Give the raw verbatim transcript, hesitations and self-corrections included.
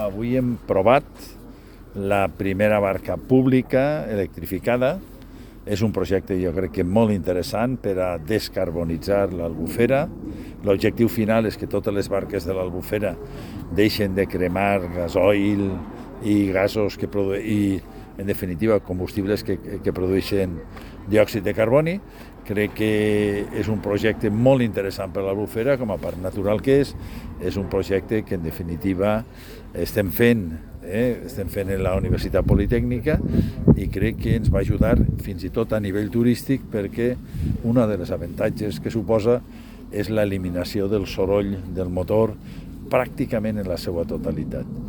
avui hem provat la primera barca pública electrificada. És un projecte, jo crec que molt interessant per a descarbonitzar l'Albufera. L'objectiu final és que totes les barques de l'Albufera deixen de cremar gasoil i gasos que produ... i, en definitiva, combustibles que, que produeixen diòxid de carboni. Crec que és un projecte molt interessant per a l'Albufera, com a parc natural que és. És un projecte que, en definitiva, estem fent, eh? estem fent en la Universitat Politècnica i crec que ens va ajudar fins i tot a nivell turístic, perquè un dels avantatges que suposa és l'eliminació del soroll del motor pràcticament en la seva totalitat.